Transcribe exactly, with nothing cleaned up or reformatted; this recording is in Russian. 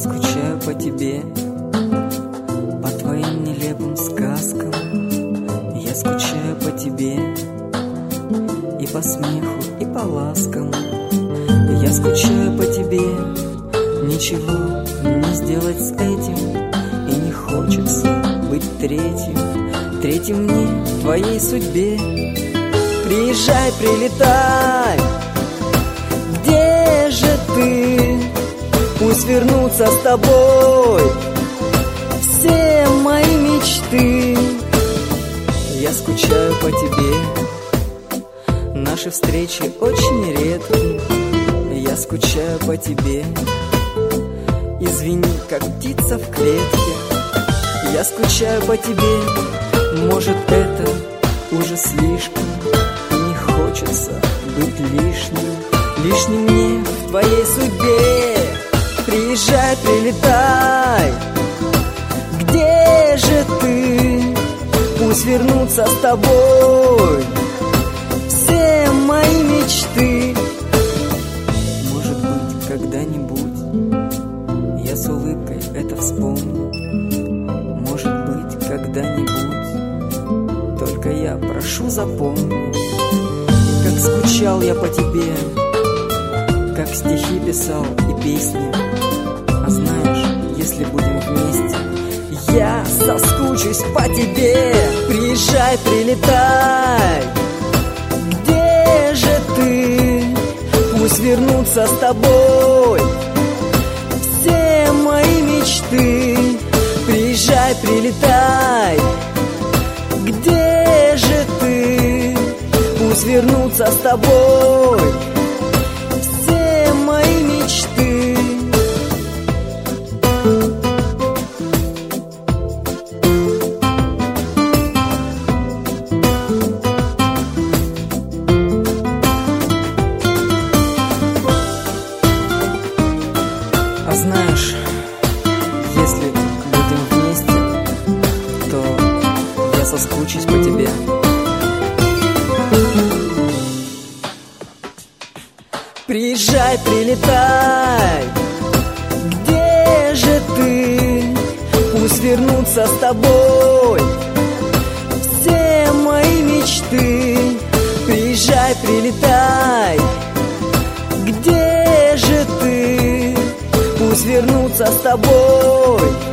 скучаю по тебе, по твоим нелепым сказкам. Я скучаю по тебе и по смеху, и по ласкам. Я скучаю по тебе, ничего не сделать с этим. И не хочется быть третьим, третьим мне в твоей судьбе. Приезжай, прилетай, где же ты? Пусть вернутся с тобой все мои мечты. Я скучаю по тебе, наши встречи очень редки. Я скучаю по тебе, извини, как птица в клетке. Я скучаю по тебе, может, это уже слишком. И не хочется быть лишним, лишним мне в твоей судьбе. Приезжай, прилетай, где же ты? Пусть вернутся с тобой все мои мечты. Может быть, когда-нибудь я с улыбкой это вспомню. Может быть, когда-нибудь, только я прошу, запомни, как скучал я по тебе, как стихи писал и песни. А знаешь, если будем вместе, я соскучусь по тебе. Приезжай, прилетай, где же ты? Пусть вернутся с тобой все мои мечты. Приезжай, прилетай, где же ты? Пусть вернутся с тобой все мои мечты. А знаешь, если будем вместе, то я соскучусь по тебе. Приезжай, прилетай, где же ты? Пусть вернутся с тобой все мои мечты. Приезжай, прилетай, где же ты? Пусть вернутся с тобой